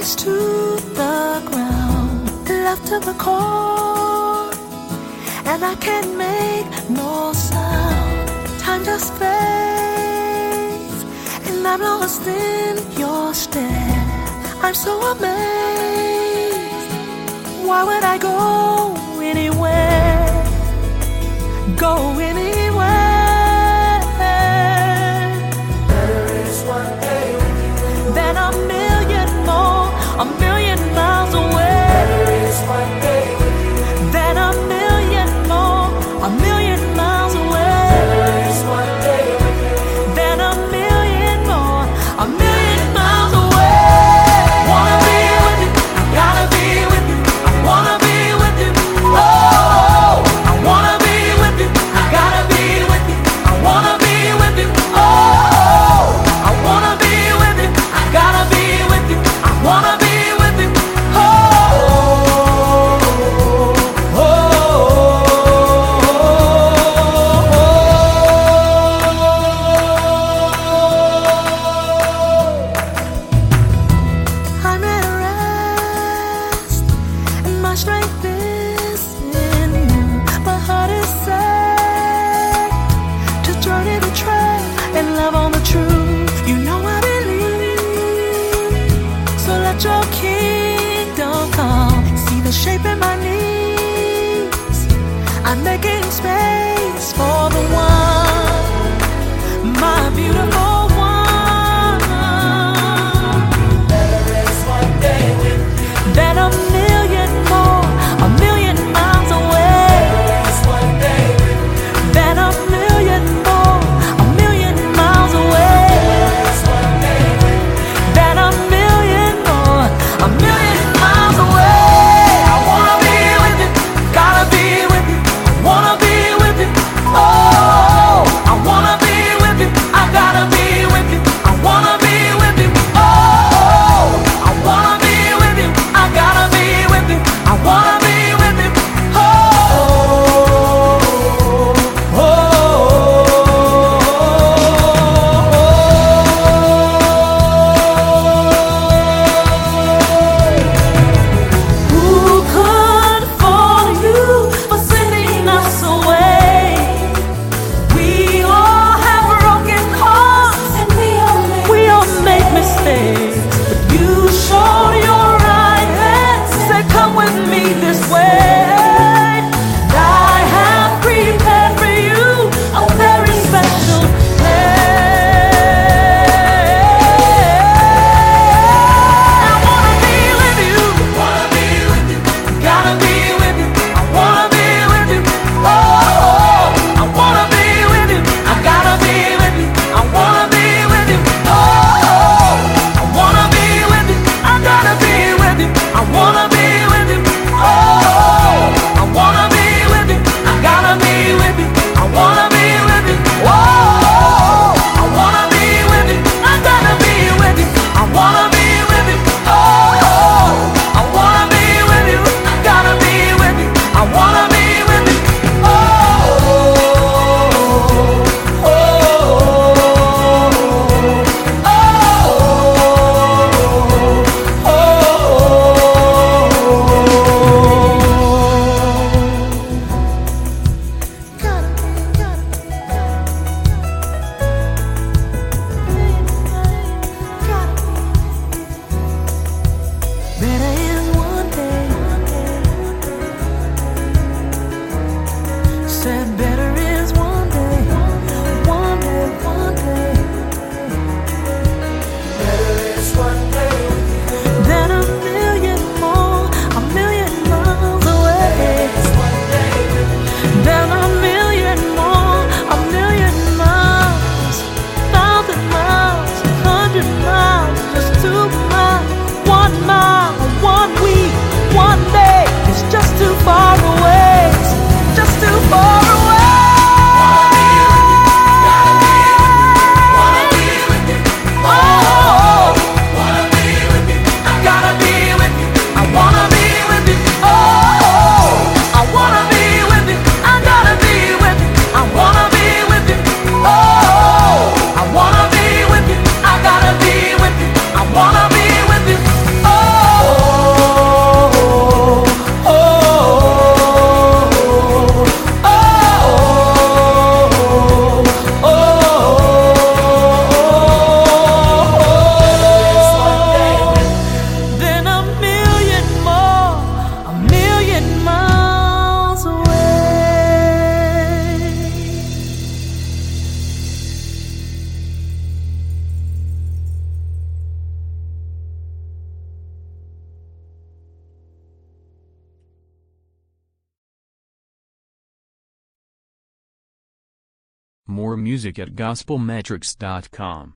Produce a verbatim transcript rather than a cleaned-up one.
face to the ground, left to the cold, and I can't make no sound. Time just fades, and I'm lost in your stare. I'm so amazed. Why would I go anywhere? Go anywhere? Better is one day with you than a million more, a million miles away. Better is one day with you than a million more, a million miles away. Better is one day with you than a million more, a million miles away. Wanna be with you, gotta be with you. I wanna be with you. Oh, I wanna be with you. I gotta be with you. I wanna be with you. Oh, I wanna be with you. I gotta be with you. I wanna be with you. Oh, oh, I'm at rest, and my strength is in you. My heart is set to journey the trail and love on the truth. You know I believe, so let your kingdom come. See the shape in my knees. I'm making space for the one, my beautiful one. Better is one day with you Than a million more, a million miles away. Better is one day with you Than a million more, a million miles away. Better is one day with you Than a million more, a million miles away. I wanna be with you, gotta be with you. I wanna be with you. Oh. More music at gospel metrics dot com.